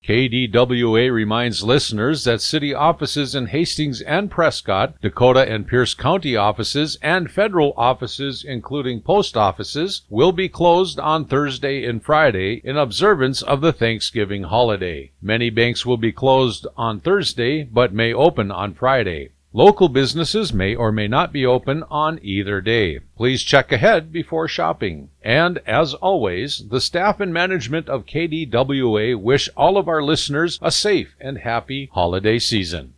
KDWA reminds listeners that city offices in Hastings and Prescott, Dakota and Pierce County offices, and federal offices, including post offices, will be closed on Thursday and Friday in observance of the Thanksgiving holiday. Many banks will be closed on Thursday, but may open on Friday. Local businesses may or may not be open on either day. Please check ahead before shopping. And, as always, the staff and management of KDWA wish all of our listeners a safe and happy holiday season.